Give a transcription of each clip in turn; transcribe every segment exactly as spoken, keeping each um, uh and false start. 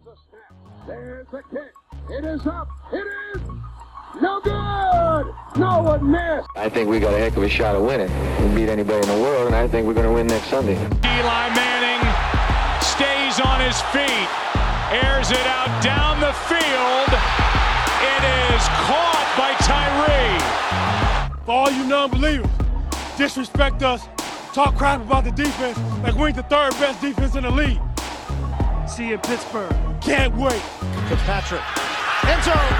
a snap. There's the kick. It is up. It is no good. No one missed. I think we got a heck of a shot of winning. We beat anybody in the world, and I think we're going to win next Sunday. Eli Manning stays on his feet, airs it out down the field. It is caught by Tyree. For all you non-believers, disrespect us, talk crap about the defense like we ain't the third best defense in the league. See you in Pittsburgh. Can't wait. Fitzpatrick. End zone.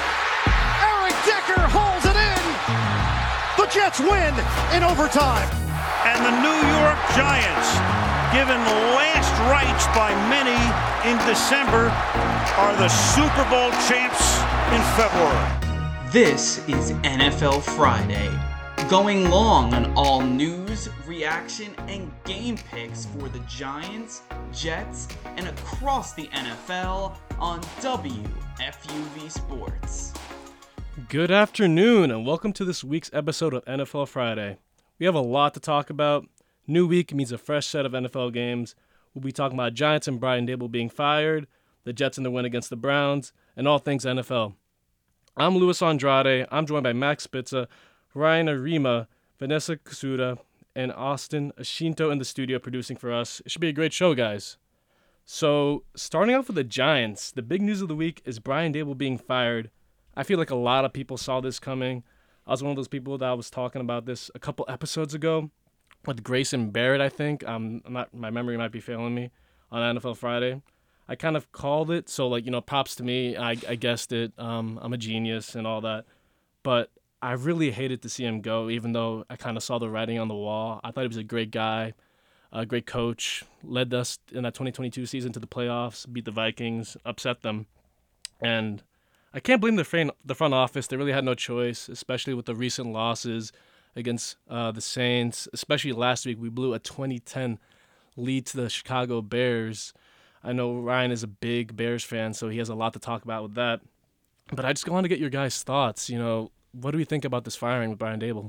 Eric Decker holds it in. The Jets win in overtime. And the New York Giants, given last rites by many in December, are the Super Bowl champs in February. This is N F L Friday, going long on all news, reaction, and game picks for the Giants, Jets, and across the N F L on W F U V Sports. Good afternoon, and welcome to this week's episode of N F L Friday. We have a lot to talk about. New week means a fresh set of N F L games. We'll be talking about Giants and Brian Daboll being fired, the Jets and the win against the Browns, and all things N F L. I'm Luis Andrade. I'm joined by Max Spitza, Ryan Arima, Vanessa Kasuda, and Austin Ashinto in the studio producing for us. It should be a great show, guys. So, starting off with the Giants, the big news of the week is Brian Daboll being fired. I feel like a lot of people saw this coming. I was one of those people that was talking about this a couple episodes ago with Grayson Barrett, I think. Um, I'm not, my memory might be failing me on N F L Friday. I kind of called it, so, like, you know, props to me. I, I guessed it. Um, I'm a genius and all that. But I really hated to see him go, even though I kind of saw the writing on the wall. I thought he was a great guy, a great coach, led us in that twenty twenty-two season to the playoffs, beat the Vikings, upset them. And I can't blame the front, the front office. They really had no choice, especially with the recent losses against uh, the Saints. Especially last week, we blew a twenty ten lead to the Chicago Bears. I know Ryan is a big Bears fan, so he has a lot to talk about with that. But I just want to get your guys' thoughts. You know, what do we think about this firing with Brian Daboll?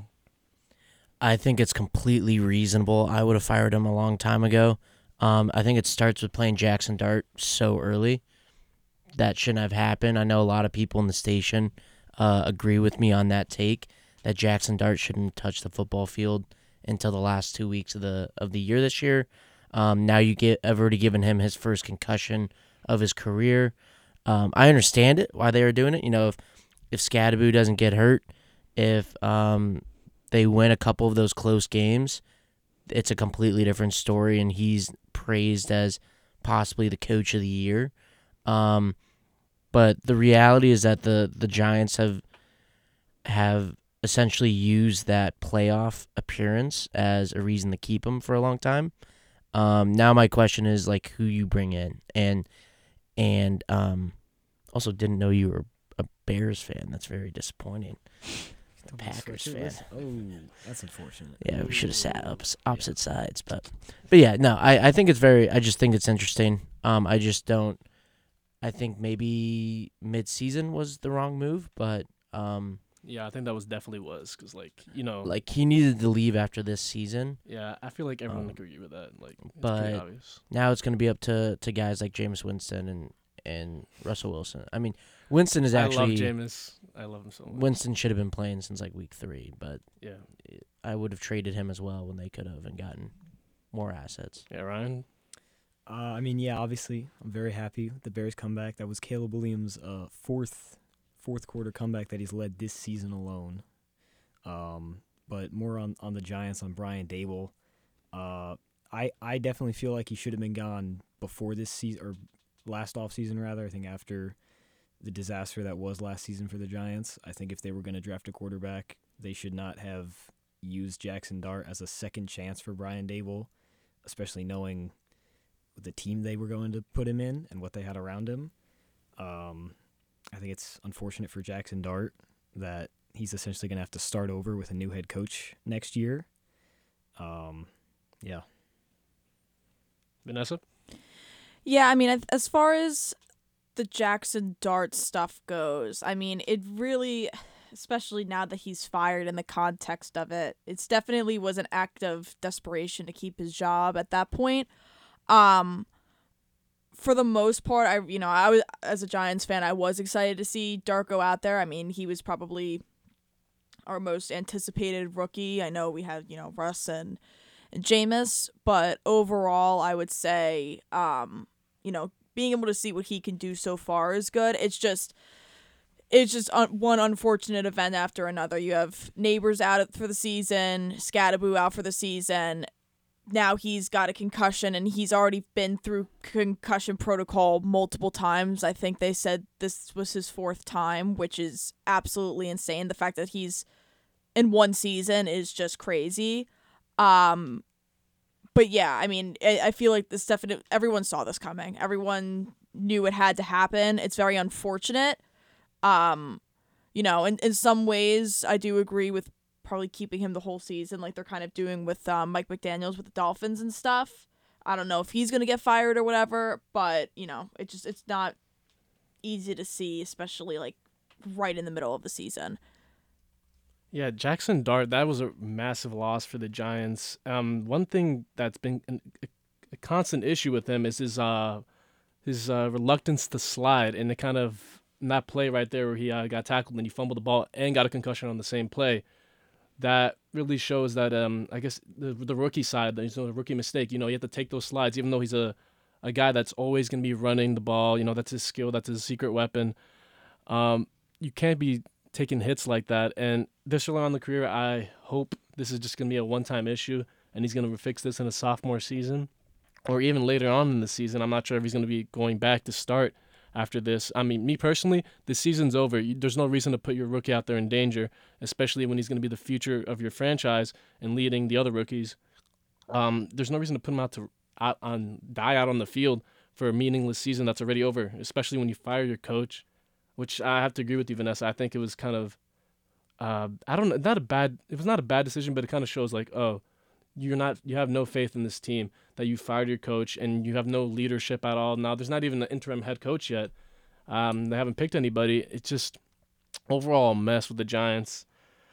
I think it's completely reasonable. I would have fired him a long time ago. Um, I think it starts with playing Jackson Dart so early. That shouldn't have happened. I know a lot of people in the station uh, agree with me on that take, that Jackson Dart shouldn't touch the football field until the last two weeks of the of the year this year. Um, now you get, I've already given him his first concussion of his career. Um, I understand it, why they are doing it. You know, if, if Scadaboo doesn't get hurt, if um, they win a couple of those close games, it's a completely different story, and he's praised as possibly the coach of the year. Um, but the reality is that the, the Giants have have essentially used that playoff appearance as a reason to keep him for a long time. Um, now my question is, like, who you bring in, and and um, also didn't know you were a Bears fan. That's very disappointing. The Packers fan. Oh, that's unfortunate. Yeah, we should have sat up opposite yeah. sides, but but yeah, no, I, I think it's very. I just think it's interesting. Um, I just don't. I think maybe mid-season was the wrong move, but um. Yeah, I think that was definitely was because, like, you know, like he needed to leave after this season. Yeah, I feel like everyone um, would agree with that. Like, it's but pretty obvious. Now it's going to be up to, to guys like Jameis Winston and, and Russell Wilson. I mean, Winston is actually. I love Jameis. I love him so much. Winston should have been playing since like week three, but yeah, I would have traded him as well when they could have and gotten more assets. Yeah, Ryan. Uh, I mean, yeah, obviously, I'm very happy with the Bears comeback. That was Caleb Williams' uh, fourth fourth quarter comeback that he's led this season alone. Um, but more on, on the Giants, on Brian Daboll. Uh, I I definitely feel like he should have been gone before this season, or last offseason rather. I think after the disaster that was last season for the Giants. I think if they were going to draft a quarterback, they should not have used Jackson Dart as a second chance for Brian Daboll, especially knowing the team they were going to put him in and what they had around him. Um, I think it's unfortunate for Jackson Dart that he's essentially going to have to start over with a new head coach next year. Um, yeah. Vanessa? Yeah, I mean, as far as the Jackson Dart stuff goes, I mean, it really, especially now that he's fired in the context of it, it's definitely was an act of desperation to keep his job at that point. Um, for the most part, I you know, I was as a Giants fan, I was excited to see Dart go out there. I mean, he was probably our most anticipated rookie. I know we had, you know, Russ and, and Jameis, but overall, I would say, um, you know, being able to see what he can do so far is good. It's just, it's just un- one unfortunate event after another. You have Neighbors out for the season, Scattaboo out for the season. Now he's got a concussion, and he's already been through concussion protocol multiple times. I think they said this was his fourth time, which is absolutely insane. The fact that he's in one season is just crazy. Um, but yeah, I mean, I, I feel like this definitely, everyone saw this coming. Everyone knew it had to happen. It's very unfortunate. Um, you know, in, in some ways, I do agree with probably keeping him the whole season like they're kind of doing with um, Mike McDaniels with the Dolphins and stuff. I don't know if he's going to get fired or whatever, but, you know, it just it's not easy to see, especially like right in the middle of the season. Yeah, Jackson Dart, that was a massive loss for the Giants. Um, one thing that's been an, a, a constant issue with him is his uh his uh, reluctance to slide, and the kind of that play right there where he uh, got tackled and he fumbled the ball and got a concussion on the same play. That really shows that, um, I guess, the the rookie side, there's no rookie mistake. You know, you have to take those slides, even though he's a, a guy that's always going to be running the ball. You know, that's his skill. That's his secret weapon. Um, you can't be taking hits like that. And this early on in the career, I hope this is just going to be a one-time issue, and he's going to fix this in his sophomore season. Or even later on in the season. I'm not sure if he's going to be going back to start after this. I mean, me personally, the season's over. You, there's no reason to put your rookie out there in danger, especially when he's going to be the future of your franchise and leading the other rookies. Um, there's no reason to put him out to out on die out on the field for a meaningless season that's already over, especially when you fire your coach, which I have to agree with you, Vanessa. I think it was kind of, uh, I don't know, not a bad, it was not a bad decision, but it kind of shows like, oh, you're not, you have no faith in this team, that you fired your coach and you have no leadership at all. Now, there's not even an interim head coach yet. Um, they haven't picked anybody. It's just overall a mess with the Giants.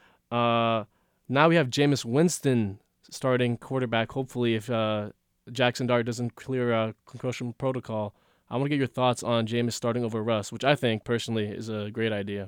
Uh, now we have Jameis Winston starting quarterback, hopefully, if uh, Jackson Dart doesn't clear a concussion protocol. I want to get your thoughts on Jameis starting over Russ, which I think, personally, is a great idea.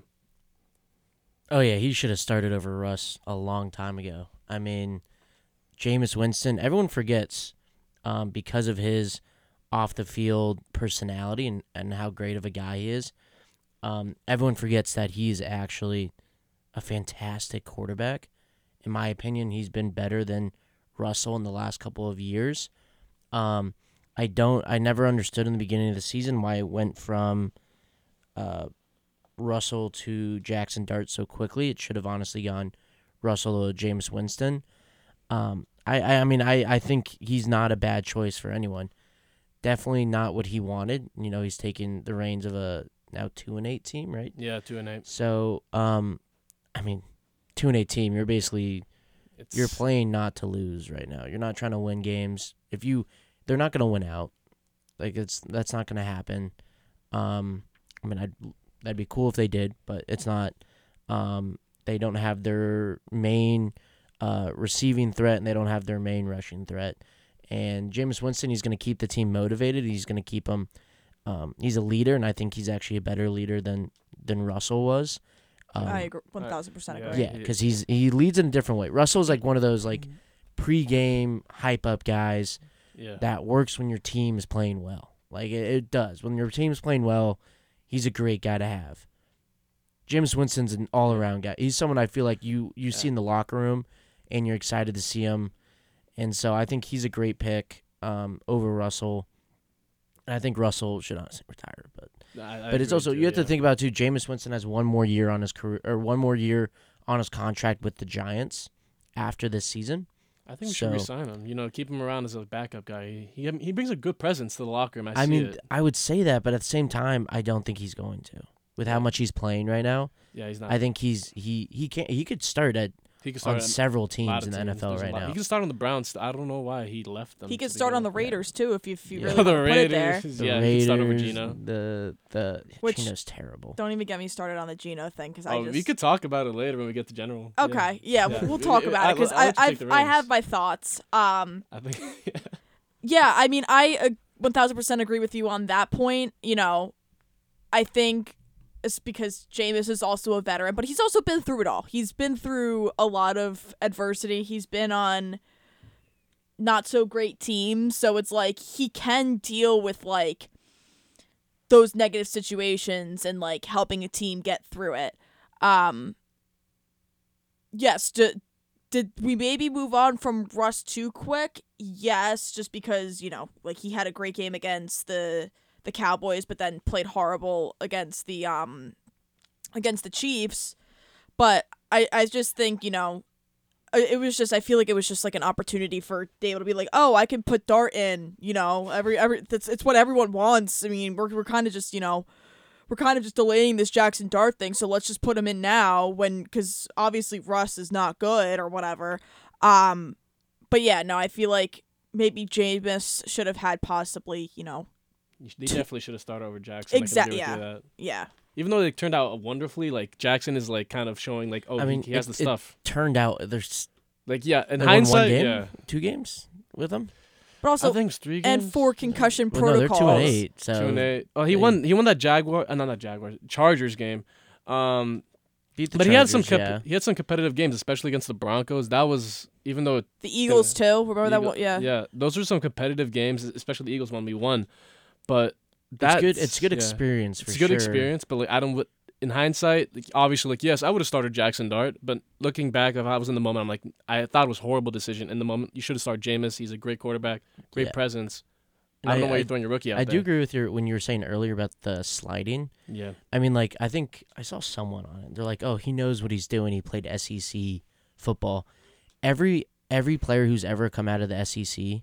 Oh, yeah, he should have started over Russ a long time ago. I mean, Jameis Winston, everyone forgets um, because of his off-the-field personality and, and how great of a guy he is. Um, everyone forgets that he's actually a fantastic quarterback. In my opinion, he's been better than Russell in the last couple of years. Um, I don't. I never understood in the beginning of the season why it went from uh, Russell to Jackson Dart so quickly. It should have honestly gone Russell to Jameis Winston. Um, I, I, I mean, I, I think he's not a bad choice for anyone. Definitely not what he wanted. You know, he's taking the reins of a now two and eight team, right? Yeah, two and eight. So, um, I mean, two and eight team. You're basically it's... you're playing not to lose right now. You're not trying to win games. If you, they're not going to win out. Like it's that's not going to happen. Um, I mean, I'd that'd be cool if they did, but it's not. Um, they don't have their main uh, receiving threat, and they don't have their main rushing threat. And Jameis Winston, he's going to keep the team motivated. He's going to keep them. Um, he's a leader, and I think he's actually a better leader than than Russell was. Um, I agree, one thousand percent agree. Yeah, because he's he leads in a different way. Russell's like one of those like pre-game hype up guys yeah. that works when your team is playing well. Like it, it does when your team's playing well. He's a great guy to have. Jameis Winston's an all around guy. He's someone I feel like you you yeah. see in the locker room, and you're excited to see him. And so I think he's a great pick um, over Russell. And I think Russell should honestly retire, but I, I but it's also too, you have yeah. to think about too. Jameis Winston has one more year on his career, or one more year on his contract with the Giants after this season. I think we so, should re-sign him. You know, keep him around as a backup guy. He he, he brings a good presence to the locker room. I, I see mean, it. I would say that, but at the same time, I don't think he's going to. With how much he's playing right now, yeah, he's not. I think he's he he can he could start at. He could start on several teams in the teams. N F L There's right now. He can start on the Browns. I don't know why he left them. He could start on the Raiders too if you if you yeah. really the want to put it there. Raiders, The yeah, Raiders, he could start over Geno. The the Which, Geno's terrible. Don't even get me started on the Geno thing because oh, I just. we could talk about it later when we get to general. Okay, yeah, yeah. we'll talk about it because I I've, I have my thoughts. Um, I think. yeah, I mean I uh, one thousand percent agree with you on that point. You know, I think it's because Jameis is also a veteran, but he's also been through it all. He's been through a lot of adversity. He's been on not so great teams, so it's like he can deal with like those negative situations and like helping a team get through it. Um, yes, did, did we maybe move on from Russ too quick? Yes, just because, you know, like he had a great game against the the Cowboys, but then played horrible against the um against the Chiefs. But I, I just think, you know, it was just, I feel like it was just like an opportunity for Dable to be like, oh, I can put Dart in, you know, every every that's it's what everyone wants. I mean, we're we're kind of just, you know, we're kind of just delaying this Jackson Dart thing, so let's just put him in now when, because obviously Russ is not good or whatever. Um, but yeah, no, I feel like maybe Jameis should have had possibly, you know, they definitely should have started over Jackson. Exactly. Yeah. Yeah. Yeah. Even though it turned out wonderfully, like Jackson is like kind of showing like, oh, I mean, he, he has it, the stuff. It turned out there's like yeah, in they won hindsight, one game, yeah, two games with him. But also, I think it's three games. and four concussion well, no, protocols. they're two and eight. So two and eight. Oh, he they, won. He won that Jaguar. Uh, not that Jaguar. Chargers game. Um, beat the but Chargers, he had some. Comp- yeah. He had some competitive games, especially against the Broncos. That was even though it, The Eagles uh, too. Remember that Eagle- one? Yeah. Yeah, those were some competitive games, especially the Eagles one we won. But that's it's good. It's good yeah. experience for It's a sure. good experience, but like I don't. In hindsight, like, obviously, like yes, I would have started Jackson Dart, but looking back, if I was in the moment, I'm like, I thought it was a horrible decision. In the moment, you should have started Jameis. He's a great quarterback, great Yeah. presence. And I don't I- know why I- you're throwing your rookie out I there. do agree with your when you were saying earlier about the sliding. Yeah. I mean, like I think I saw someone on it. They're like, oh, he knows what he's doing. He played S E C football. Every every player who's ever come out of the S E C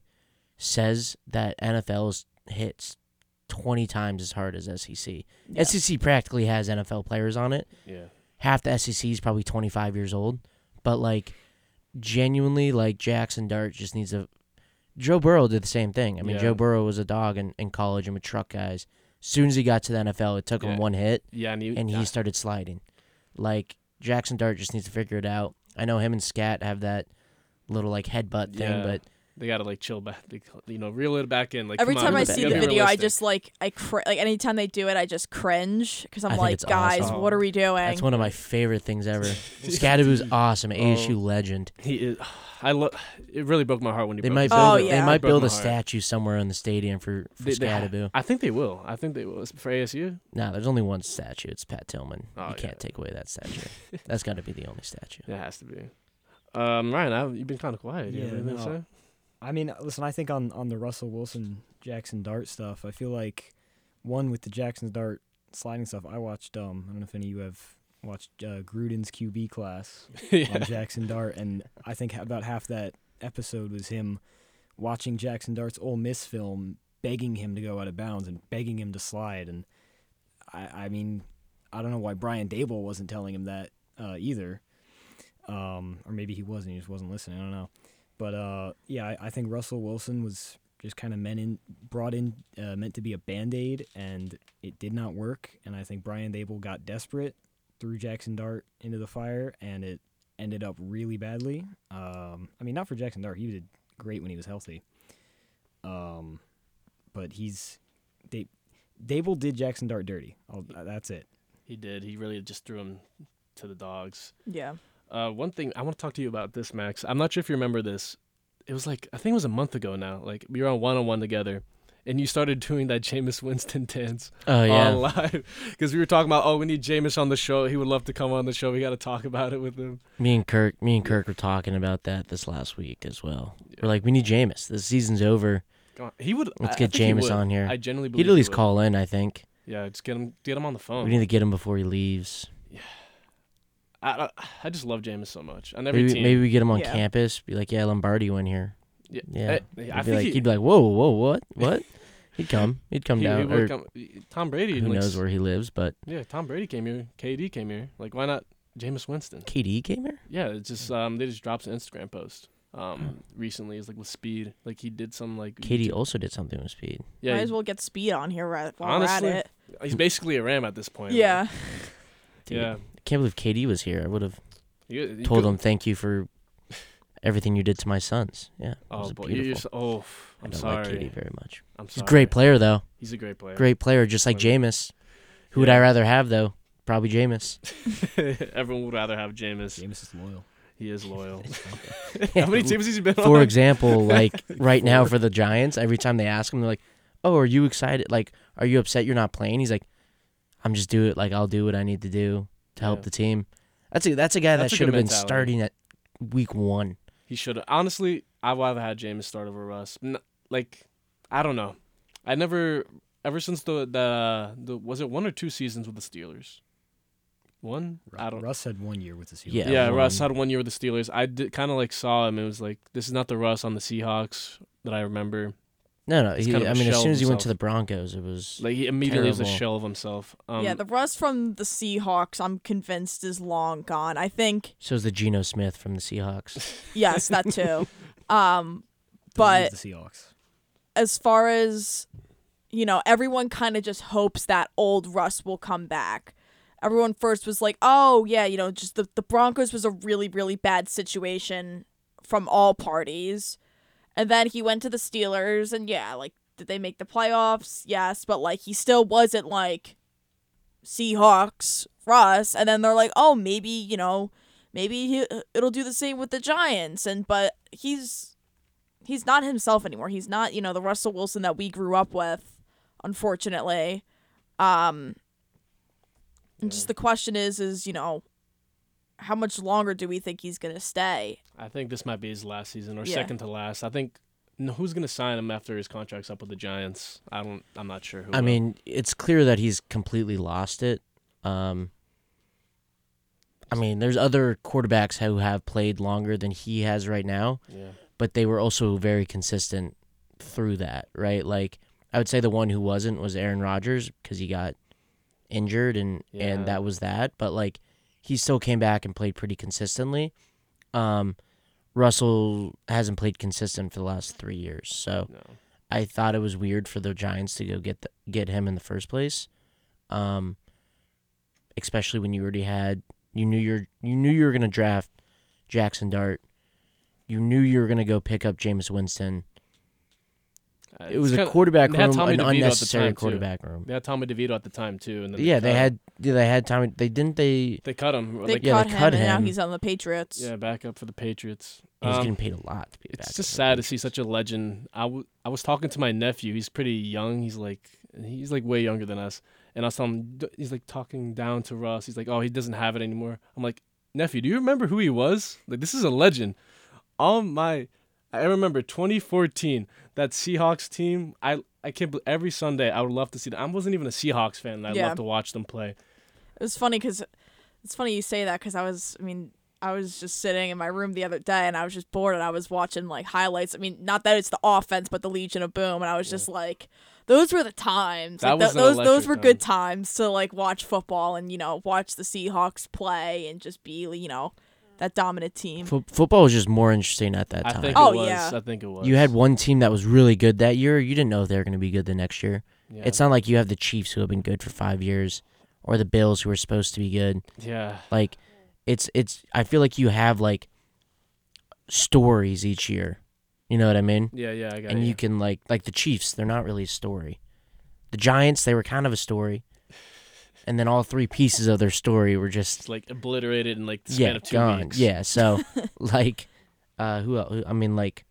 says that N F L's hits twenty times as hard as S E C. Yeah. S E C practically has N F L players on it. Yeah. Half the S E C is probably twenty-five years old, but like genuinely, like Jackson Dart just needs a. Joe Burrow did the same thing. I mean, Yeah. Joe Burrow was a dog in, in college and with truck guys. As soon as he got to the N F L, it took Yeah. him one hit, Yeah, and, you, and he yeah. started sliding. Like Jackson Dart just needs to figure it out. I know him and Scat have that little like headbutt thing, Yeah. but They gotta like chill back, they, you know, reel it back in. Like Every come time on, I you see gotta the be video, I realistic. just like I cr- like anytime they do it, I just cringe because I'm I think like, it's guys, awesome. what are we doing? that's one of my favorite things ever. Scadaboo's awesome, A S U Oh. legend. He is. I love. It really broke my heart when he. They broke might his build. Oh, a, yeah. They might Broke build my a heart. statue somewhere in the stadium for, for They- they ha- Scadaboo. I think they will. I think they will. It's for A S U. No, there's only one statue. It's Pat Tillman. Oh, you can't yeah. take away that statue. That's got to be the only statue. It has to be. Um, Ryan, I, you've been kind of quiet. Do you Yeah, have anything to no. say? I mean, listen, I think on, on the Russell Wilson Jackson Dart stuff, I feel like one with the Jackson Dart sliding stuff. I watched. Um, I don't know if any of you have watched uh, Gruden's Q B class Yeah. on Jackson Dart, and I think about half that episode was him watching Jackson Dart's Ole Miss film, begging him to go out of bounds and begging him to slide. And I, I mean, I don't know why Brian Dable wasn't telling him that uh, either, um, or maybe he wasn't. He just wasn't listening. I don't know. But uh, yeah, I, I think Russell Wilson was just kind of meant in, brought in, uh, meant to be a Band-Aid, and it did not work. And I think Brian Dable got desperate, threw Jackson Dart into the fire, and it ended up really badly. Um, I mean, not for Jackson Dart; he did great when he was healthy. Um, but he's, they, Dable did Jackson Dart dirty. I'll, that's it. He did. He really just threw him to the dogs. Yeah. Uh, one thing I want to talk to you about this, Max. I'm not sure if you remember this. It was like I think it was a month ago now. Like we were on one on one together, and you started doing that Jameis Winston dance. Oh, yeah. On live because we were talking about oh we need Jameis on the show. He would love to come on the show. We got to talk about it with him. Me and Kirk, me and Kirk were talking about that this last week as well. We're like, we need Jameis. The season's over. Come on. He would. Let's I- I get think he Jameis would. on here. I genuinely believe He'd at he least would. call in. I think Yeah, just get him. Get him on the phone. we need to get him before he leaves. I, I I just love Jameis so much. On every Maybe, team. maybe we get him on Yeah. campus. Be like, yeah, Lombardi went here. Yeah. Yeah, I- he'd, I be think like, he- he'd be like, whoa, whoa, what, what? He'd come. He'd come he, down. he would or come. Tom Brady. who like, knows where he lives? But Yeah, Tom Brady came here. K D came here. Like, why not Jameis Winston? K D came here. Yeah, it's just um they just dropped an Instagram post um recently. It's like with Speed. Like he did some like K D YouTube- also did something with speed. Yeah, Might he- as well get Speed on here right while honestly, we're at it. he's basically a Ram at this point. Yeah. Dude, Yeah. I can't believe K D was here. I would have You- you told could- him thank you for everything you did to my sons. Yeah. It Oh, was boy. beautiful. You're so, oh, I'm I don't sorry. like Katie very much. I'm He's a sorry. great player, though. He's a great player. Great player, just like Jameis. Who would I rather have, though? Probably Jameis. Everyone would rather have Jameis. Jameis is loyal. He is loyal. How many teams has he been on? For example, like right now for the Giants, every time they ask him, they're like, "Oh, are you excited? Like, are you upset you're not playing?" He's like, "I'm just do it. Like, I'll do what I need to do to help Yeah. the team." That's a that's a guy That's that a should good have been mentality. starting at week one. He should have. Honestly, I'd rather had Jameis start over Russ. N- like, I don't know. I never, ever since the, the, the, was it one or two seasons with the Steelers? One? I don't Russ had one year with the Steelers. Yeah, Yeah, one. Russ had one year with the Steelers. I did kind of like saw him. It was like, this is not the Russ on the Seahawks that I remember. No, no. He's He, kind of I a mean, as shell soon of as he went to himself. the Broncos, it was Like, he immediately was a terrible. shell of himself. Um, yeah, the Russ from the Seahawks, I'm convinced, is long gone. I think, So is the Geno Smith from the Seahawks. yes, that too. um, Don't but lose the Seahawks. as far as, you know, everyone kind of just hopes that old Russ will come back. Everyone first was like, oh, yeah, you know, just the, the Broncos was a really, really bad situation from all parties. And then he went to the Steelers, and yeah, like, did they make the playoffs? Yes, but, like, he still wasn't, like, Seahawks Russ. And then they're like, oh, maybe, you know, maybe he, it'll do the same with the Giants. And, but he's, he's not himself anymore. He's not, you know, the Russell Wilson that we grew up with, unfortunately. Um, and just the question is, is, you know, how much longer do we think he's going to stay? I think this might be his last season or Yeah. second to last. I think no, who's going to sign him after his contract's up with the Giants? I don't. I'm not sure who. I will. mean, it's clear that he's completely lost it. Um, I mean, there's other quarterbacks who have played longer than he has right now, yeah. but they were also very consistent through that, right? Like, I would say the one who wasn't was Aaron Rodgers because he got injured and, Yeah. and that was that. But, like, he still came back and played pretty consistently. Um, Russell hasn't played consistent for the last three years, so No. I thought it was weird for the Giants to go get the, get him in the first place, um, especially when you already had you knew you're you knew you were gonna draft Jackson Dart, you knew you were gonna go pick up Jameis Winston. Uh, It was it's a kinda- quarterback they had room, Tommy an DeVito at the unnecessary time, too. quarterback room. They had Tommy DeVito at the time too, and then Yeah, they, they cut him. had yeah, they had Tommy. They didn't they. They cut him. They like, yeah, cut they him, cut and now him. he's on the Patriots. yeah, back up for the Patriots. He was Um, getting paid a lot to be back. It's just sad to see such a legend. I, w- I was talking to my nephew. He's pretty young. He's like he's like way younger than us. And I was telling him, d- he's like talking down to Russ. He's like, oh, he doesn't have it anymore. I'm like, nephew, do you remember who he was? Like, this is a legend. All my, I remember twenty fourteen, that Seahawks team. I I can't believe every Sunday I would love to see them. I wasn't even a Seahawks fan. And I'd Yeah. love to watch them play. It was funny because it's funny you say that because I was, I mean, I was just sitting in my room the other day and I was just bored and I was watching like highlights. I mean, not that it's the offense, but the Legion of Boom, and I was just like, those were the times. That Like, th- was an those those electric were time. good times to like watch football and you know watch the Seahawks play and just be you know that dominant team. Fo- football was just more interesting at that I time. think Oh, it was. yeah. I think it was. You had one team that was really good that year. You didn't know if they were going to be good the next year. Yeah. It's not like you have the Chiefs who have been good for five years, or the Bills who are supposed to be good. Yeah. Like, it's it's. I feel like you have like stories each year. You know what I mean? Yeah, yeah, I got And you. you can like like the Chiefs. They're not really a story. The Giants, they were kind of a story, and then all three pieces of their story were just It's like obliterated in like the span yeah of two gone. weeks. Yeah, so like, uh, who else? I mean, like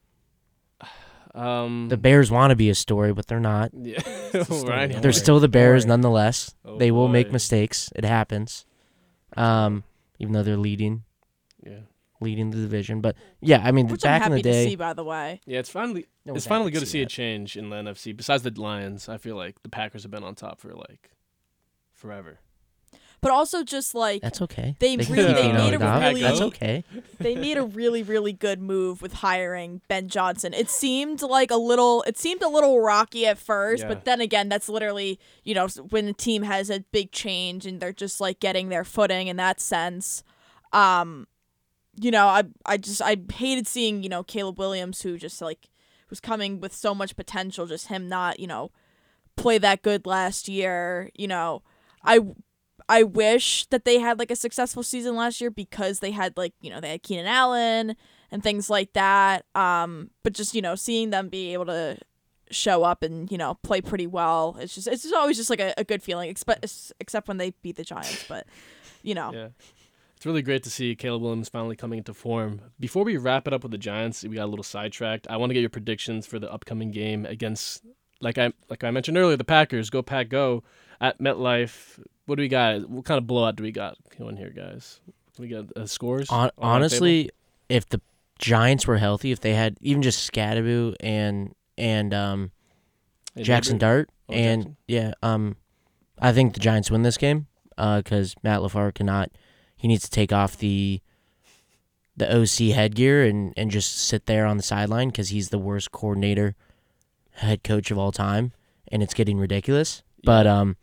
Um. the Bears want to be a story, but they're not. Yeah. Right. Don't They're worry. still the Bears worry. nonetheless. Oh, they will make boy. mistakes. It happens. Um, even though they're leading, Yeah. leading the division. But yeah, I mean, Which back I'm in happy the to day, see, by the way. Yeah, it's finally No it's one's finally happy good to to see see a that. change in the N F C. Besides the Lions, I feel like the Packers have been on top for like forever. But also just like that's okay. They can really- keep they being made a underdog. really- That's okay. they made a really really good move with hiring Ben Johnson. It seemed like a little it seemed a little rocky at first, Yeah. but then again that's literally, you know, when the team has a big change and they're just like getting their footing in that sense. Um you know, I I just I hated seeing, you know, Caleb Williams who just like was coming with so much potential, just him not, you know, play that good last year, you know. I I wish that they had like a successful season last year because they had like, you know, they had Keenan Allen and things like that. Um, but just, you know, seeing them be able to show up and, you know, play pretty well, it's just it's just always just like a, a good feeling, except except when they beat the Giants. But, you know. Yeah. It's really great to see Caleb Williams finally coming into form. Before we wrap it up with the Giants, we got a little sidetracked. I want to get your predictions for the upcoming game against, like I like I mentioned earlier, the Packers. Go Pack Go at MetLife. What do we got? What kind of blowout do we got going here, guys? Can we get uh, scores? On, honestly, if the Giants were healthy, if they had even just Scadaboo and and um, Hey, Jackson neighbor? Dart, Oh, and Jackson. yeah, um, I think the Giants win this game because uh, Matt LaFleur cannot. He needs to take off the the O C headgear and, and just sit there on the sideline because he's the worst coordinator, head coach of all time, and it's getting ridiculous. Yeah. But um,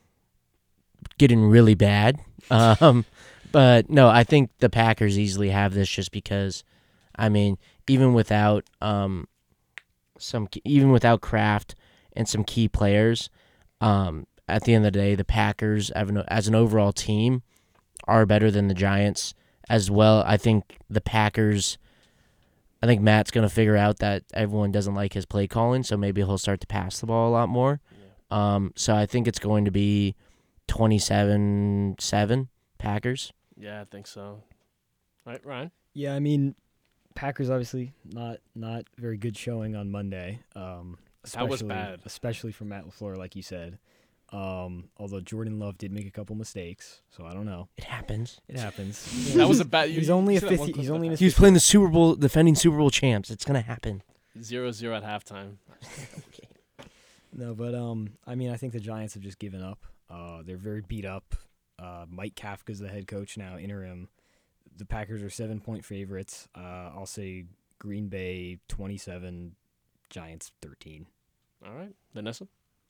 getting really bad. Um, but no, I think the Packers easily have this just because, I mean, even without um, some even without Kraft and some key players, um, at the end of the day, the Packers as an overall team are better than the Giants as well. I think the Packers, I think Matt's going to figure out that everyone doesn't like his play calling, so maybe he'll start to pass the ball a lot more. Yeah. Um, so I think it's going to be twenty-seven seven Packers. Yeah, I think so. All right, Ryan? Yeah, I mean, Packers obviously not not very good showing on Monday. Um, that was bad. Especially for Matt LaFleur, like you said. Um, although Jordan Love did make a couple mistakes, so I don't know. It happens. It happens. Yeah, that was a bad. He's only a fifth. He's only in his He was playing the Super Bowl, defending Super Bowl champs. It's gonna happen. Zero zero at halftime. Okay. No, but um, I mean, I think the Giants have just given up. Uh, they're very beat up. Uh, Mike Kafka's the head coach now, interim. The Packers are seven point favorites. Uh, I'll say Green Bay twenty-seven, Giants thirteen. All right, Vanessa.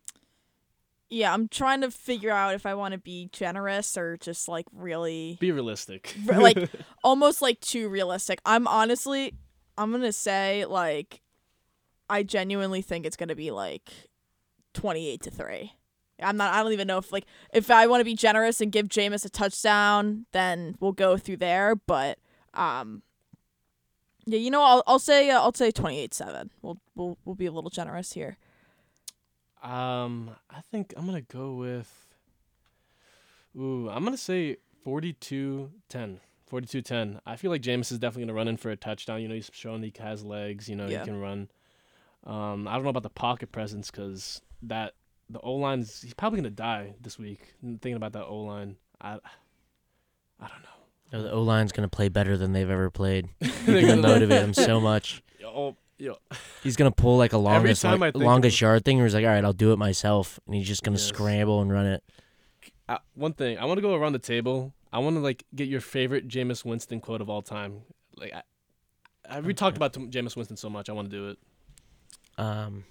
Yeah, I'm trying to figure out if I want to be generous or just like really be realistic. like almost like too realistic. I'm honestly, I'm going to say like I genuinely think it's going to be like twenty-eight to three. I'm not I don't even know if like if I want to be generous and give Jameis a touchdown, then we'll go through there, but um yeah, you know, I'll I'll say uh, I'll say twenty-eight seven. We'll we'll we'll be a little generous here. Um, I think I'm gonna go with. Ooh, I'm gonna say forty-two ten. forty-two ten. I feel like Jameis is definitely gonna run in for a touchdown. You know, he's showing he has legs. You know, yeah. he can run. Um, I don't know about the pocket presence because that the O line is he's probably gonna die this week. I'm thinking about that O line, I, I don't know. No, the O line's gonna play better than they've ever played. You're gonna motivate them so much. Oh. Yo. He's gonna pull like a longest like, longest of, yard thing, where he's like, "All right, I'll do it myself," and he's just gonna yes. scramble and run it. Uh, one thing I want to go around the table. I want to like get your favorite Jameis Winston quote of all time. Like, I, I we okay. talked about Jameis Winston so much. I want to do it. Um,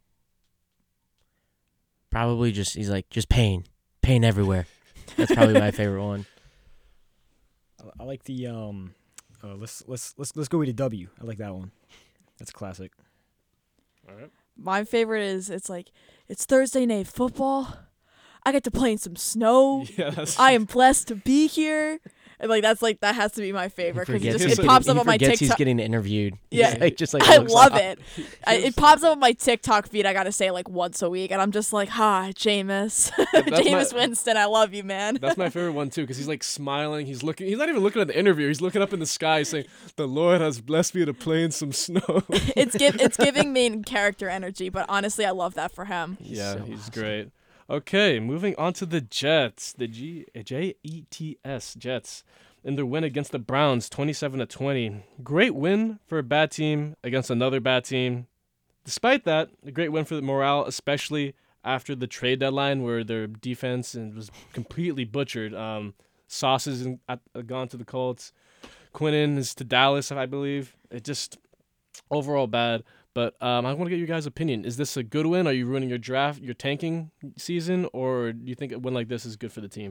probably just he's like just pain, pain everywhere. That's probably my favorite one. I, I like the um. Uh, let's let's let's let's go with a W. I like that one. That's a classic. All right. My favorite is it's like it's Thursday night football. I get to play in some snow. Yeah, that's I am blessed to be here. And like that's like that has to be my favorite because it, just, it pops up on my TikTok. He's getting interviewed. Yeah, he's like, just like I love off. it. I, it pops up on my TikTok feed. I gotta say like once a week, and I'm just like, "Hi, Jameis, Jameis my, Winston, I love you, man." That's my favorite one too because he's like smiling. He's looking. He's not even looking at the interview. He's looking up in the sky, saying, "The Lord has blessed me to play in some snow." it's give it's giving main character energy, but honestly, I love that for him. He's yeah, so he's awesome. great. Okay, moving on to the Jets, the G J E T S Jets. In their win against the Browns, twenty-seven to twenty. Great win for a bad team against another bad team. Despite that, a great win for the morale, especially after the trade deadline where their defense was completely butchered. Um, Sauce has gone to the Colts. Quinnen is to Dallas, I believe. It just overall bad. But um, I want to get your guys' opinion. Is this a good win? Are you ruining your draft, your tanking season, or do you think a win like this is good for the team?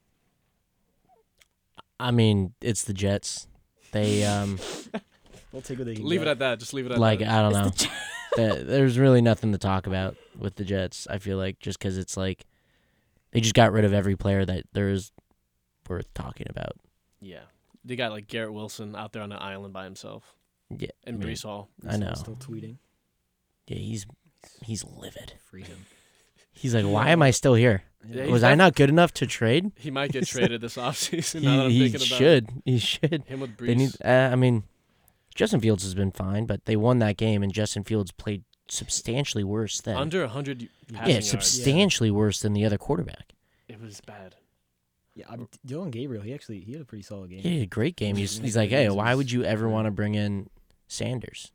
I mean, it's the Jets. They um, we'll take what they can leave get. it at that. Just leave it at like, that. Like I don't know. the, there's really nothing to talk about with the Jets. I feel like just because it's like they just got rid of every player that there is worth talking about. Yeah, they got like Garrett Wilson out there on an island by himself. Yeah, and I mean, Brees Hall. I know. Still tweeting. Yeah, he's he's livid. Freedom. He's like, why am I still here? Yeah, Was he's I def- not good enough to trade? He might get traded this offseason. He, now that I'm he thinking about should. it. He should. Him with Brees. They need. Uh, I mean, Justin Fields has been fine, but they won that game, and Justin Fields played substantially worse than Under one hundred passing yeah, yards. substantially worse than the other quarterback. It was bad. Yeah, I'm, Dylan Gabriel. He actually he had a pretty solid game. He had a great game. He's, he's like, hey, why would you ever want to bring in Sanders?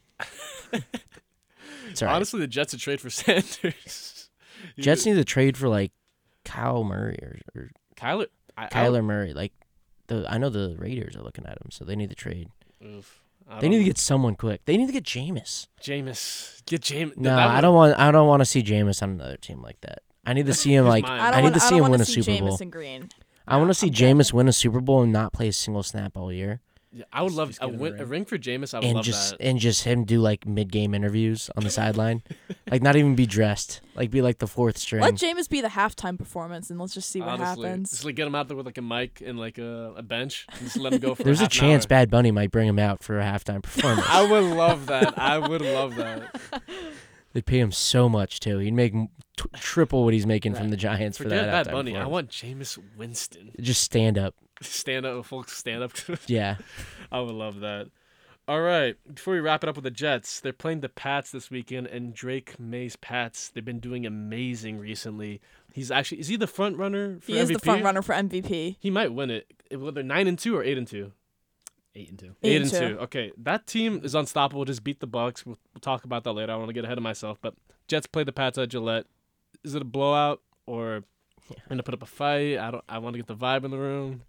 Sorry. Honestly, the Jets would trade for Sanders. Jets need to trade for like Kyle Murray or, or Kyler I, Kyler I, Murray. Like the I know the Raiders are looking at him, so they need to trade. Oof, they need know. to get someone quick. They need to get Jameis. Jameis, get Jameis. No, I don't want. I don't want to see Jameis on another team like that. I need to see him like. I, I, don't need want, to see I don't him want win to a see Super Bowl. Jameis Green. I want to see I'm Jameis good. win a Super Bowl and not play a single snap all year. Yeah, I would love Just a, get him a win, ring. a ring for Jameis. I would and love just that. and just him do like mid game interviews on the sideline, like not even be dressed, like be like the fourth string. Let Jameis be the halftime performance, and let's just see what Honestly, happens. just like get him out there with like a mic and like a, a bench, and just let him go for. There's a half an chance hour. Bad Bunny might bring him out for a halftime performance. I would love that. I would love that. They'd pay him so much too. He'd make m- t- triple what he's making from Right. the Giants for Forget that. Bad halftime Bunny. I performance. want Jameis Winston. Just stand up. Stand up, folks. Stand up. Yeah. I would love that. All right. Before we wrap it up with the Jets, they're playing the Pats this weekend, and Drake May's Pats. They've been doing amazing recently. He's actually is he the front runner for he M V P? is the front runner for M V P. He might win it. Well, they're nine and two or eight and two. Eight and two. Eight, Eight and and two. two. Okay, that team is unstoppable. Just beat the Bucks. We'll, we'll talk about that later. I don't want to get ahead of myself, but Jets play the Pats at Gillette. Is it a blowout or gonna put up a fight? I don't. I want to get the vibe in the room.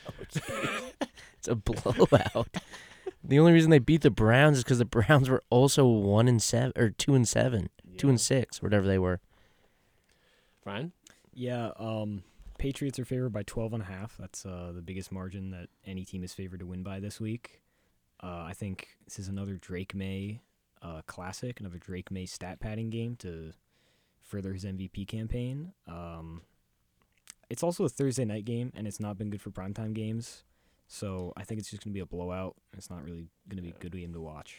It's a blowout. The only reason they beat the Browns is because the Browns were also one and seven or two and seven, Yeah. two and six, whatever they were. Ryan? Yeah, um, Patriots are favored by twelve and a half. That's uh, the biggest margin that any team is favored to win by this week. Uh, I think this is another Drake May uh, classic, another Drake May stat padding game to further his M V P campaign. Um, it's also a Thursday night game, and it's not been good for primetime games. So I think it's just going to be a blowout. It's not really going to be a good game to watch.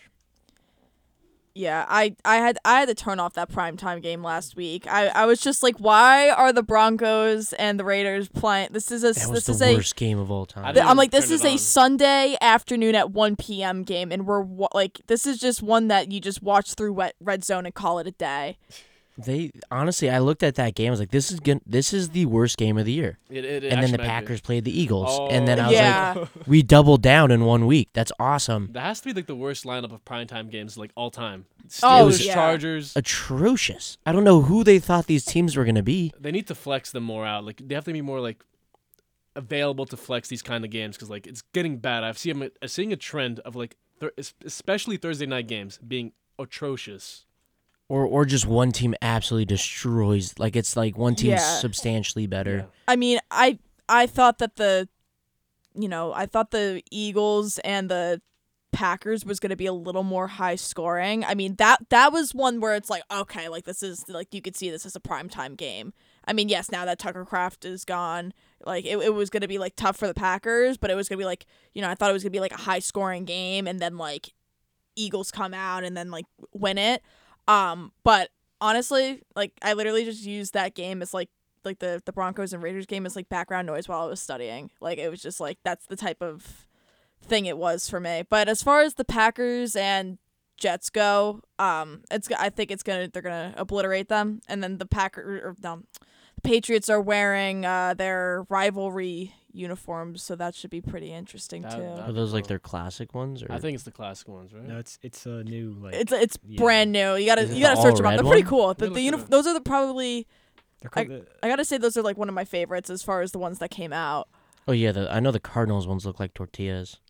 Yeah, I, I had I had to turn off that primetime game last week. I, I was just like, why are the Broncos and the Raiders playing? This is a That was this the is worst game of all I time. a. didn't I'm like, even this turn is it a on. Sunday afternoon at one p.m. game, and we're wa- like, this is just one that you just watch through wet red zone and call it a day. They honestly, I looked at that game. I was like, "This is good. This is the worst game of the year." It, it, it and then the actually might be. Packers played the Eagles, Oh, and then I was Yeah. like, "We doubled down in one week. That's awesome." That has to be like the worst lineup of primetime games like all time. Oh, Steelers, yeah. Chargers. Atrocious. I don't know who they thought these teams were gonna be. They need to flex them more out. Like they have to be more like available to flex these kind of games because like it's getting bad. I've seen I'm seeing a trend of like th- especially Thursday night games being atrocious. Or or just one team absolutely destroys. Like it's like one team's Yeah. substantially better. I mean, I I thought that the, you know, I thought the Eagles and the Packers was going to be a little more high scoring. I mean, that that was one where it's like, okay, like this is like you could see this as a primetime game. I mean, yes, now that Tucker Kraft is gone, like it, it was going to be like tough for the Packers, but it was going to be like, you know, I thought it was going to be like a high scoring game and then like Eagles come out and then like win it. Um, but honestly, like I literally just used that game as like like the the Broncos and Raiders game as like background noise while I was studying. Like it was just like that's the type of thing it was for me. But as far as the Packers and Jets go, um, it's I think it's gonna they're gonna obliterate them, and then the Packers or no, the Patriots are wearing uh their rivalry uniforms, so that should be pretty interesting That- too. that- Are those like their classic ones? Or I think it's the classic ones, right? No, it's it's a new like. It's it's yeah. brand new. You gotta Is it you the gotta search all them up. red They're pretty one? cool. Let The, me the look uni- it up. those are the probably They're called the- I gotta say those are like one of my favorites as far as the ones that came out. Oh yeah, the, I know the Cardinals ones look like tortillas.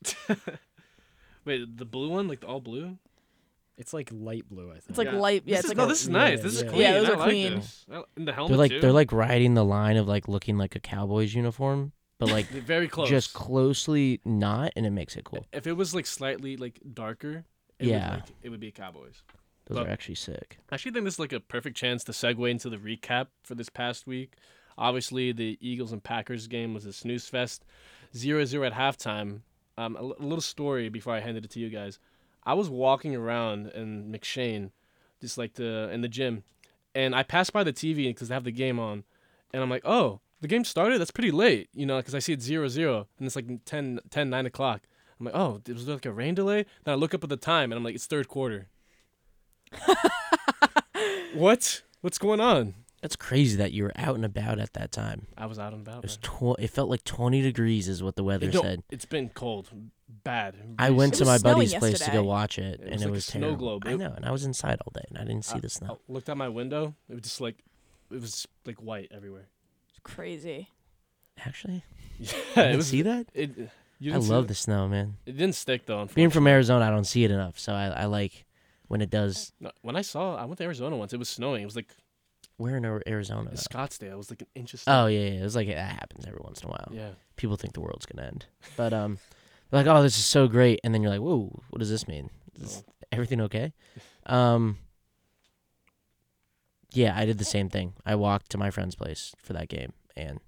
Wait, the blue one, like the all blue? It's like light blue, I think. It's like Yeah. light. Yeah, This it's is, like no, a- this is nice. yeah, This is yeah. clean. Yeah, those I are like clean. this. I- And the helmet They're like too. they're like riding the line of like looking like a Cowboys uniform, but like They're very close. just closely not, and it makes it cool. If it was like slightly like darker, it Yeah. would, like, it would be Cowboys. Those But- are actually sick. I actually think this is like a perfect chance to segue into the recap for this past week. Obviously, the Eagles and Packers game was a snooze fest, zero zero at halftime. Um, a, l- a little story before I handed it to you guys. I was walking around in McShane, just like the in the gym, and I passed by the T V because they have the game on, and I'm like, oh, the game started? That's pretty late, you know, because I see it's zero zero, and it's like ten, ten, nine o'clock. I'm like, oh, was there like a rain delay? Then I look up at the time, and I'm like, it's third quarter. What? What's going on? That's crazy that you were out and about at that time. I was out and about. It was tw- It felt like twenty degrees is what the weather It don't- said. It's been cold, bad. I went It to was my snowing buddy's place to yesterday. go watch it, It and was it like a was snow terrible. globe. I It- know, and I was inside all day, and I didn't see I, the snow. I looked out my window. It was just like, it was like white everywhere. It's crazy. Actually, Yeah, you it didn't was. see that? It. You I didn't see love it? the snow, man. It didn't stick though. Being from unfortunately. Arizona, I don't see it enough, so I, I like when it does. No, when I saw, I went to Arizona once. It was snowing. It was like We're in Ar- Arizona. in though. Scottsdale. It was like an inch of snow. Oh yeah, yeah, it was like that happens every once in a while. Yeah. People think the world's gonna end, but um, they're like, oh, this is so great, and then you're like, whoa, what does this mean? Is everything okay? Um. Yeah, I did the same thing. I walked to my friend's place for that game and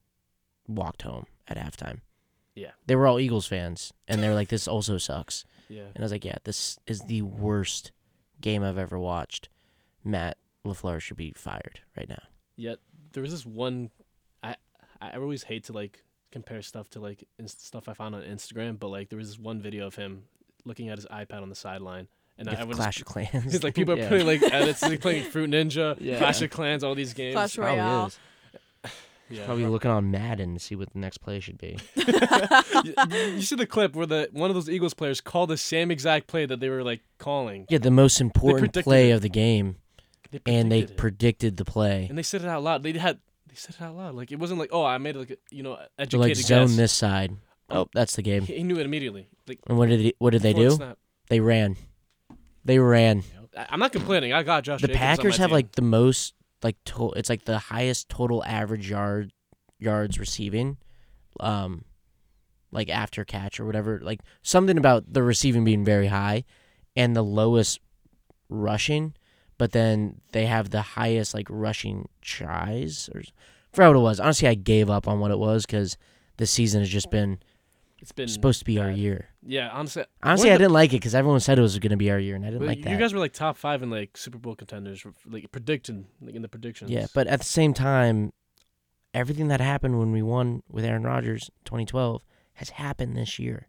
walked home at halftime. Yeah. They were all Eagles fans, and they were like, this also sucks. Yeah. And I was like, yeah, this is the worst game I've ever watched. Matt LaFleur should be fired right now. Yet there was this one. I I always hate to like compare stuff to like inst- stuff I found on Instagram, but like there was this one video of him looking at his iPad on the sideline, and With I would Clash of Clans. It's like people are Yeah. putting like edits, like playing Fruit Ninja, Yeah. Clash of Clans, all these games. Clash Probably Royale. is. Yeah. Probably looking on Madden to see what the next play should be. you, you see the clip where the one of those Eagles players called the same exact play that they were like calling. Yeah, the most important predicted play it. of the game, They and they predicted it. predicted the play. And they said it out loud. They had they said it out loud. Like it wasn't like, oh, I made like a you know They're educated like zone guess. this side. Oh, that's the game. He, he knew it immediately. Like And what did he, what did they before the do? snap. They ran. They ran. I, I'm not complaining. I got Josh The Jacobs on my Packers have team. like the most like to- it's like the highest total average yard yards receiving, um, like after catch or whatever. Like something about the receiving being very high, and the lowest rushing. But then they have the highest like rushing tries or I forgot what it was. Honestly, I gave up on what it was because this season has just been It's been supposed to be our bad. year. Yeah, honestly. Honestly, one I of the- didn't like it because everyone said it was going to be our year, and I didn't But like you that. guys were like top five in like Super Bowl contenders, like predicting, like in the predictions. Yeah, but at the same time, everything that happened when we won with Aaron Rodgers in twenty twelve has happened this year.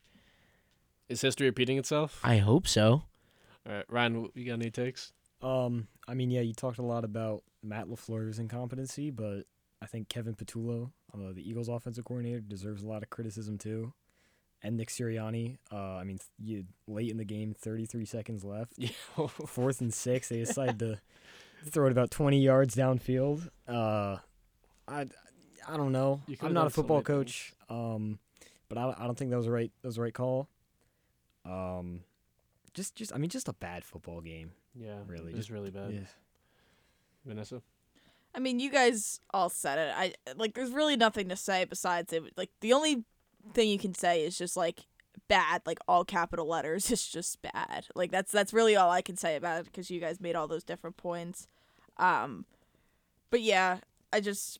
Is history repeating itself? I hope so. All right, Ryan, you got any takes? Um, I mean, yeah, you talked a lot about Matt LaFleur's incompetency, but I think Kevin Patullo, uh, the Eagles' offensive coordinator, deserves a lot of criticism too. And Nick Sirianni, uh, I mean, th- you late in the game, thirty-three seconds left, Yeah. fourth and six, they decided to throw it about twenty yards downfield. Uh, I, I don't know. You could've I'm not done a so football many coach, um, but I, I don't think that was the right that was the right call. Um, just just I mean, just a bad football game. Yeah, Really, it was just- really bad. Yeah. Vanessa? I mean, you guys all said it. I like. There's really nothing to say besides it. Like the only thing you can say is just like bad, like all capital letters. It's just bad. Like that's that's really all I can say about it because you guys made all those different points. Um, but yeah, I just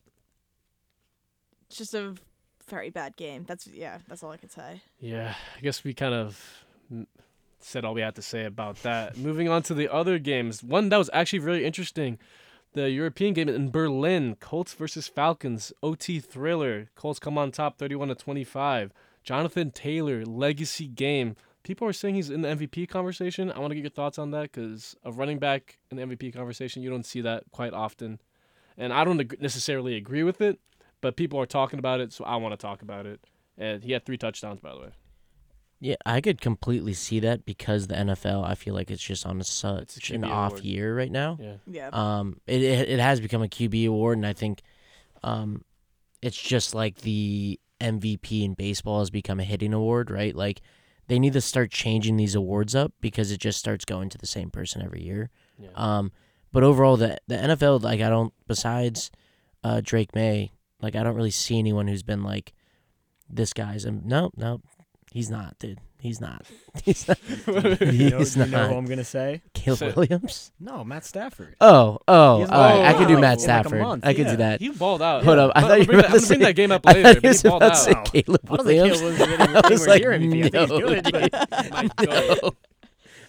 it's just a very bad game. That's yeah. That's all I can say. Yeah, I guess we kind of mm, said all we had to say about that. Moving on to the other games. One that was actually really interesting. The European game in Berlin, Colts versus Falcons, O T thriller. Colts come on top thirty-one to twenty-five. Jonathan Taylor, legacy game. People are saying he's in the M V P conversation. I want to get your thoughts on that because a running back in the M V P conversation, you don't see that quite often. And I don't ag- necessarily agree with it, but people are talking about it, so I want to talk about it. And he had three touchdowns, by the way. Yeah, I could completely see that because the N F L, I feel like it's just on a such Q an B off award. year right now. Yeah. Yeah. Um, it, it it has become a Q B award, and I think, um, it's just like the M V P in baseball has become a hitting award, right? Like, they need to start changing these awards up because it just starts going to the same person every year. Yeah. Um, but overall, the the N F L, like, I don't besides, uh, Drake May, like, I don't really see anyone who's been like, this guy's a no, no, he's not, dude. He's not. He's not. You know, He's you know not. who I'm gonna say? Caleb Say- Williams. No, Matt Stafford. Oh, oh, all He right. hasn't balled I could do out Matt in like a Stafford. month, I could yeah. do that. He balled out. Hold up. I I'm thought gonna you bring were that, about I'm to gonna bring say- that game up I later. thought But he he was balled about to say out. Caleb I don't think Williams. Caleb Williams is I was anywhere like, near M V P. I think he's no, good, but My no. God.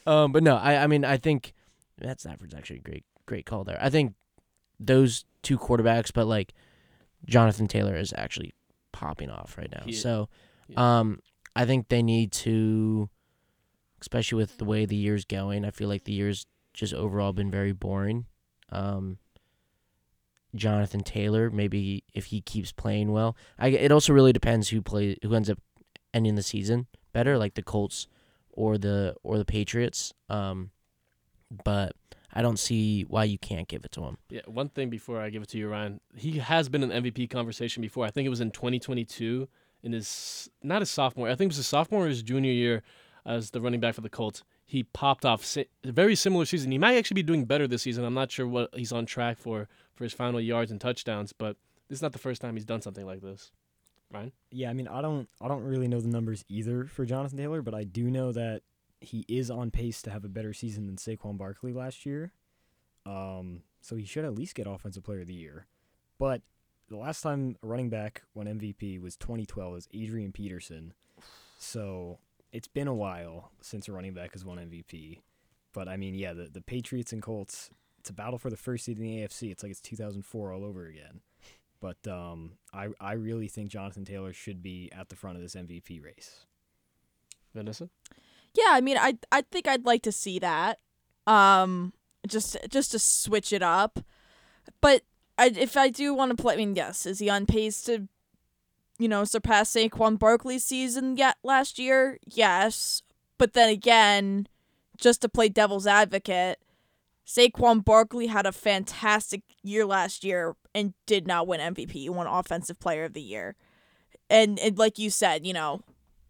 um, but no, I, I mean, I think Matt Stafford's actually a great, great call there. I think those two quarterbacks, but like Jonathan Taylor is actually popping off right now. Yeah. So, Yeah. um, I think they need to, especially with the way the year's going. I feel like the year's just overall been very boring. Um, Jonathan Taylor, maybe if he keeps playing well, I, it also really depends who play who ends up ending the season better, like the Colts or the or the Patriots. Um, but I don't see why you can't give it to him. Yeah, one thing before I give it to you, Ryan, he has been in the M V P conversation before. I think it was in twenty twenty-two in his not his sophomore. I think it was his sophomore or his junior year as the running back for the Colts. He popped off si- a very similar season. He might actually be doing better this season. I'm not sure what he's on track for for his final yards and touchdowns, but this is not the first time he's done something like this. Ryan? Yeah, I mean, I don't, I don't really know the numbers either for Jonathan Taylor, but I do know that he is on pace to have a better season than Saquon Barkley last year. Um, so he should at least get Offensive Player of the Year. But the last time a running back won M V P was twenty twelve. It was Adrian Peterson. So it's been a while since a running back has won M V P. But, I mean, yeah, the, the Patriots and Colts, it's a battle for the first seed in the A F C. It's like it's two thousand four all over again. But um, I I really think Jonathan Taylor should be at the front of this M V P race. Vanessa? Yeah, I mean, I I think I'd like to see that, um, just just to switch it up. But I, if I do want to play, I mean, yes, is he on pace to, you know, surpass Saquon Barkley's season yet last year? Yes, but then again, just to play devil's advocate, Saquon Barkley had a fantastic year last year and did not win M V P. He won Offensive Player of the Year. And, and like you said, you know,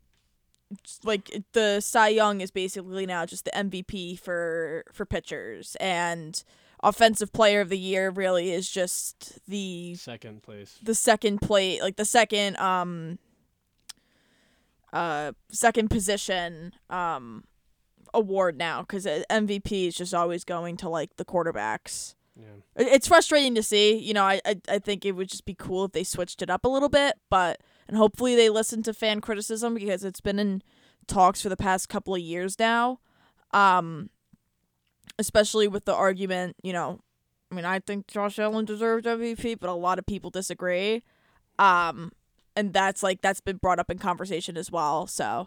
like the Cy Young is basically now just the M V P for, for pitchers. And Offensive Player of the Year really is just the second place. The second play, like the second um uh second position um award now, because M V P is just always going to like the quarterbacks. Yeah. It's frustrating to see. You know, I, I I think it would just be cool if they switched it up a little bit, but and hopefully they listen to fan criticism, because it's been in talks for the past couple of years now. Um, especially with the argument, you know, I mean, I think Josh Allen deserved M V P, but a lot of people disagree. Um, and that's like that's been brought up in conversation as well. So.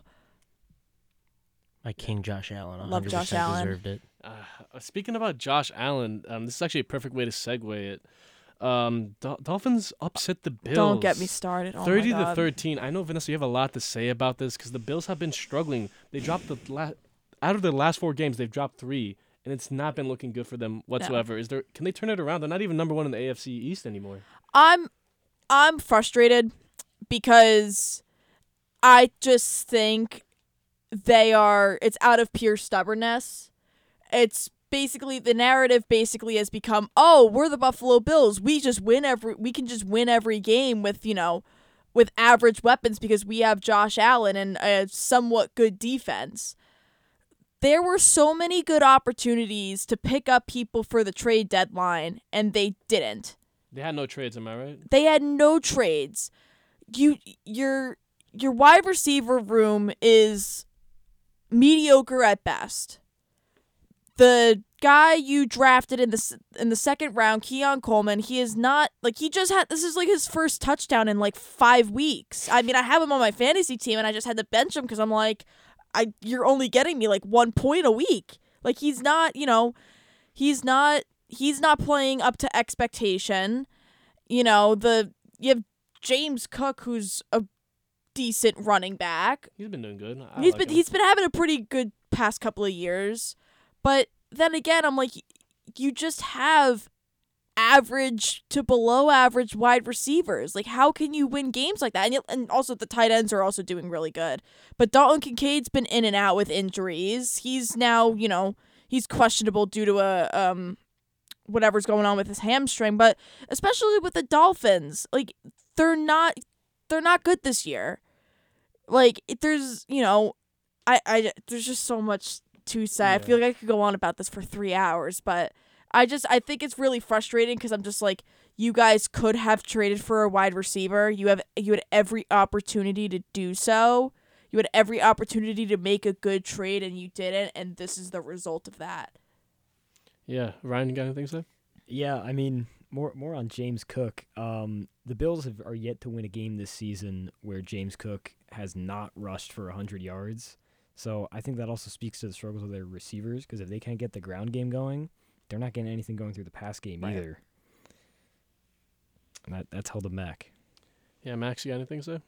My king Josh Allen, one hundred Love percent Josh Allen. deserved it. Uh, speaking about Josh Allen, um, this is actually a perfect way to segue it. Um, Dol- Dolphins upset the Bills. Don't get me started. Oh Thirty my to God. thirteen. I know, Vanessa, you have a lot to say about this because the Bills have been struggling. They dropped the la- out of the last four games, they've dropped three, and it's not been looking good for them whatsoever. No. Is there? Can they turn it around? They're not even number one in the A F C East anymore. I'm, I'm frustrated because I just think they are. It's out of pure stubbornness. It's basically the narrative basically has become, oh, we're the Buffalo Bills. We just win every. We can just win every game with you know, with average weapons because we have Josh Allen and a somewhat good defense. There were so many good opportunities to pick up people for the trade deadline, and they didn't. They had no trades, am I right? They had no trades. You your your wide receiver room is mediocre at best. The guy you drafted in the in the second round, Keon Coleman, he is not like he just had this is like his first touchdown in like five weeks. I mean, I have him on my fantasy team, and I just had to bench him because I'm like, I you're only getting me like one point a week. Like he's not, you know, he's not he's not playing up to expectation. You know, the you have James Cook, who's a decent running back. He's been doing good. I He's like been him. he's been having a pretty good past couple of years. But then again, I'm like, you just have average to below average wide receivers. Like, how can you win games like that? And, and also, the tight ends are also doing really good. But Dalton Kincaid's been in and out with injuries. He's now, you know, he's questionable due to a um whatever's going on with his hamstring. But especially with the Dolphins, like they're not they're not good this year. Like there's, you know, I I there's just so much to say. Yeah. I feel like I could go on about this for three hours, but I just I think it's really frustrating because I'm just like, you guys could have traded for a wide receiver. You have you had every opportunity to do so. You had every opportunity to make a good trade, and you didn't, and this is the result of that. Yeah, Ryan, you got anything to say? Yeah, I mean, more more on James Cook. Um, the Bills have, are yet to win a game this season where James Cook has not rushed for one hundred yards. So I think that also speaks to the struggles of their receivers, because if they can't get the ground game going, they're not getting anything going through the pass game Right. either. And that, that's held them back. Yeah, Max, you got anything to say?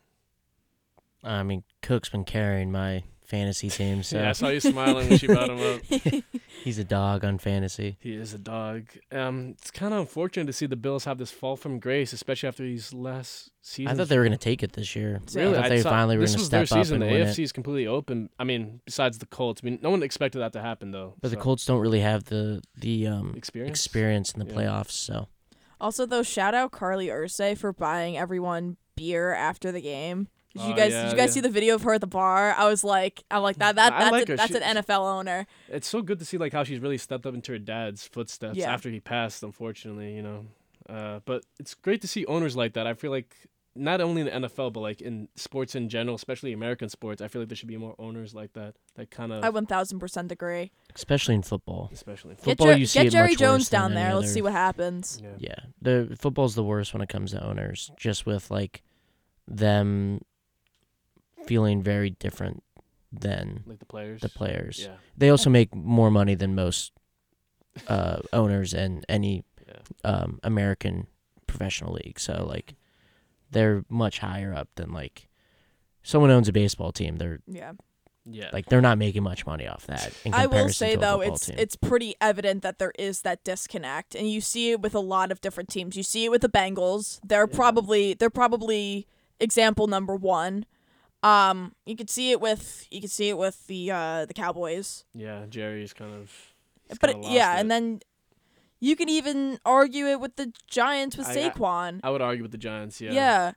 I mean, Cook's been carrying my fantasy team, so Yeah, I saw you smiling when she brought him up. he's a dog on fantasy. He is a dog. Um, it's kind of unfortunate to see the Bills have this fall from grace, especially after these last seasons. I thought they were going to take it this year. Really? I thought they saw- finally were this going to was their step up season. and The win A F C it. is completely open. I mean, besides the Colts. I mean, no one expected that to happen, though. But the so. Colts don't really have the the um, Experience? experience in the Yeah. playoffs, so Also, though, shout out Carly Ursay for buying everyone beer after the game. Did you Oh, guys yeah, did you guys yeah. see the video of her at the bar? I was like, I'm like that that I that's, like a, her. that's She- an N F L owner. It's so good to see like how she's really stepped up into her dad's footsteps Yeah. after he passed, unfortunately, you know. Uh, but it's great to see owners like that. I feel like not only in the N F L, but like in sports in general, especially American sports, I feel like there should be more owners like that. That kind of, I one thousand percent agree. especially in football. especially. In Get, Football, Jer- you see get it Jerry much Jones worse than down any there. Let's other- see what happens. Yeah. Yeah, the football's the worst when it comes to owners, just with like them feeling very different than Like the players. the players. Yeah. They also make more money than most uh, owners in any Yeah. um, American professional league. So like they're much higher up than like someone owns a baseball team. They're Yeah. Yeah. like they're not making much money off that. In I will comparison say to a though, football it's team. it's pretty evident that there is that disconnect, and you see it with a lot of different teams. You see it with the Bengals. They're probably they're probably example number one. Um, you could see it with you could see it with the uh the Cowboys. Yeah, Jerry's kind of. he's But kinda lost yeah, it. and then you can even argue it with the Giants with I- I- Saquon. I would argue with the Giants. Yeah. yeah.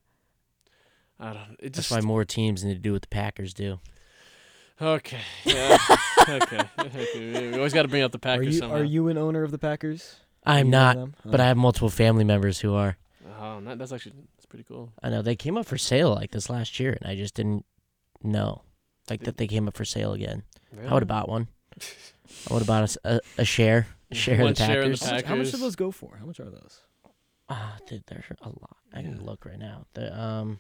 I don't. It That's just. why more teams need to do what the Packers do. Okay. Yeah. okay. okay. We always got to bring up the Are Packers you somehow. are you an owner of the Packers? Are I'm you one of not, them? but Oh. I have multiple family members who are. Oh, that, that's actually that's pretty cool. I know they came up for sale like this last year, and I just didn't know like that they came up for sale again. I would have bought one. I would have bought a, s- a, a share, a share One of the share in the Packers. How much, how much do Packers. those go for? How much are those? Ah, dude, they're a lot. I can Yeah. look right now. The um,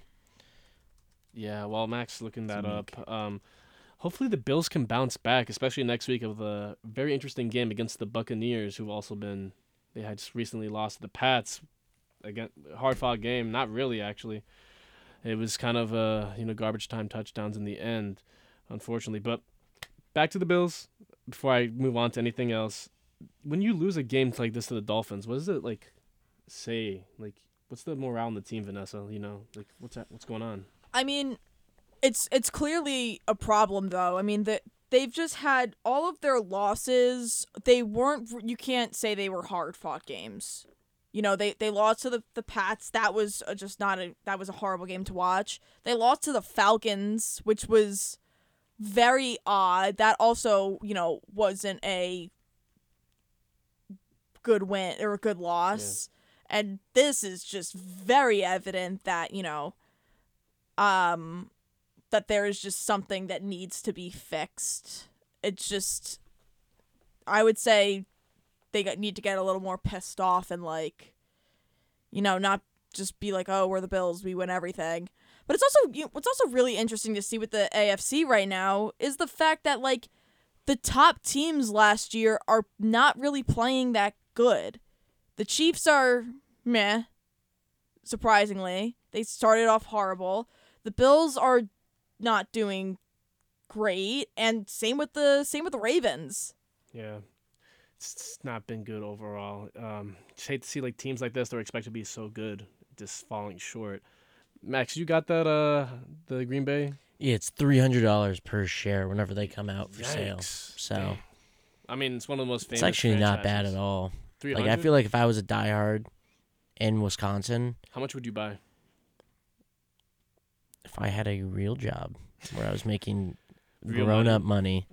Yeah, while Max is looking that unique. up, um, hopefully the Bills can bounce back, especially next week of a very interesting game against the Buccaneers, who've also been they had just recently lost to the Pats. Again, hard fought game. Not really, actually. It was kind of uh, you know garbage time touchdowns in the end, unfortunately. But back to the Bills. Before I move on to anything else, when you lose a game like this to the Dolphins, what does it like say? Like, what's the morale in the team, Vanessa? You know, like what's that, what's going on? I mean, it's it's clearly a problem though. I mean, that they've just had all of their losses. They weren't. You can't say they were hard fought games. You know, they, they lost to the, the Pats. That was uh, just not a that was a horrible game to watch. They lost to the Falcons, which was very odd. That also, you know, wasn't a good win or a good loss. And this is just very evident that, you know, um that there is just something that needs to be fixed. It's just I would say they got, need to get a little more pissed off and like, you know, not just be like, oh, we're the Bills, we win everything. But it's also you know, what's also really interesting to see with the A F C right now is the fact that like the top teams last year are not really playing that good. The Chiefs are meh, surprisingly. They started off horrible. The Bills are not doing great, and same with the same with the Ravens. Yeah, it's not been good overall. Um, just hate to see like teams like this that are expected to be so good just falling short. Max, you got that? Uh, the Green Bay. yeah, it's three hundred dollars per share whenever they come out for sale. Yikes. So I mean, it's one of the most famous. it's actually not bad franchises. at all. three Like hundred. I feel like if I was a diehard in Wisconsin, How much would you buy? if I had a real job where I was making Real grown money. up money,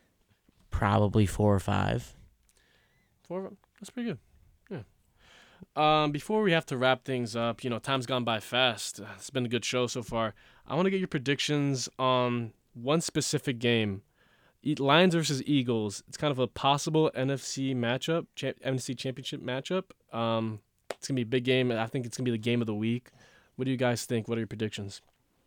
probably four or five. Four. That's pretty good. Yeah. Um, before we have to wrap things up, you know, time's gone by fast. It's been a good show so far. I want to get your predictions on one specific game. E- Lions versus Eagles. It's kind of a possible N F C matchup, cha- N F C Championship matchup. Um, it's going to be a big game. I think it's going to be the game of the week. What do you guys think? What are your predictions?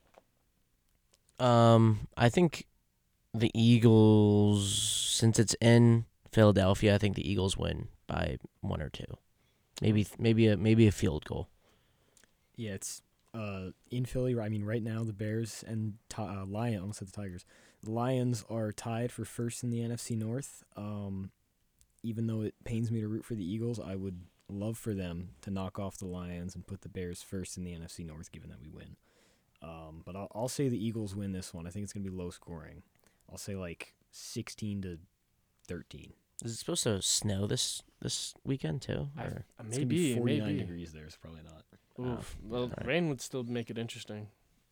Um, I think the Eagles, since it's in Philadelphia, I think the Eagles win by one or two. Maybe maybe a maybe a field goal. Yeah, it's uh, in Philly. I mean, right now the Bears and ti- uh, Lions, almost said the Tigers. The Lions are tied for first in the N F C North. Um, even though it pains me to root for the Eagles, I would love for them to knock off the Lions and put the Bears first in the N F C North, given that we win. Um, but I'll, I'll say the Eagles win this one. I think it's going to be low scoring. I'll say like sixteen to thirteen. Is it supposed to snow this this weekend too? Or? I, It's gonna be maybe, forty-nine maybe. degrees there. It's probably not. Oof. Oh, Well, alright. rain would still make it interesting.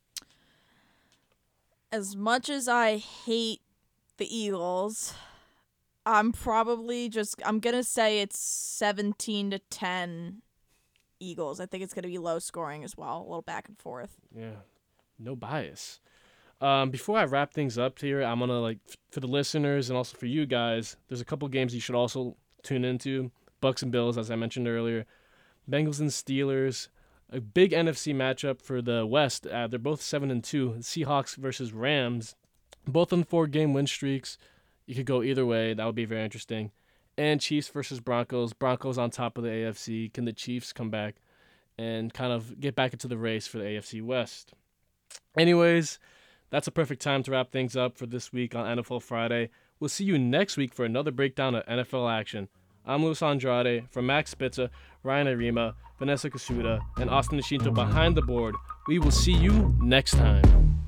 As much as I hate the Eagles, I'm probably just I'm gonna say it's seventeen to ten Eagles. I think it's gonna be low scoring as well, a little back and forth. Yeah, no bias. Um, before I wrap things up here, I'm gonna like f- for the listeners and also for you guys. There's a couple games you should also tune into. Bucks and Bills, as I mentioned earlier. Bengals and Steelers. A big N F C matchup for the West. Uh, they're both seven and two. Seahawks versus Rams, both on four game win streaks. You could go either way. That would be very interesting. And Chiefs versus Broncos. Broncos on top of the A F C. Can the Chiefs come back and kind of get back into the race for the A F C West? Anyways, that's a perfect time to wrap things up for this week on N F L Friday. We'll see you next week for another breakdown of N F L action. I'm Luis Andrade, from Max Spitza, Ryan Arima, Vanessa Kasuda, and Austin Nishinto behind the board. We will see you next time.